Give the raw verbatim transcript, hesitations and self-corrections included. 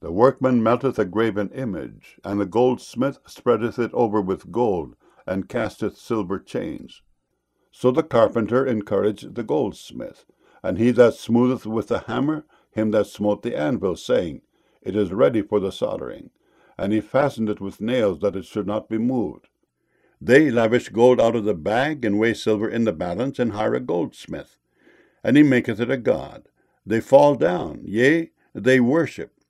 The workman melteth a graven image, and the goldsmith spreadeth it over with gold, and casteth silver chains. So the carpenter encouraged the goldsmith, and he that smootheth with the hammer, him that smote the anvil, saying, It is ready for the soldering. And he fastened it with nails, that it should not be moved. They lavish gold out of the bag, and weigh silver in the balance, and hire a goldsmith. And he maketh it a god. They fall down, yea, they worship,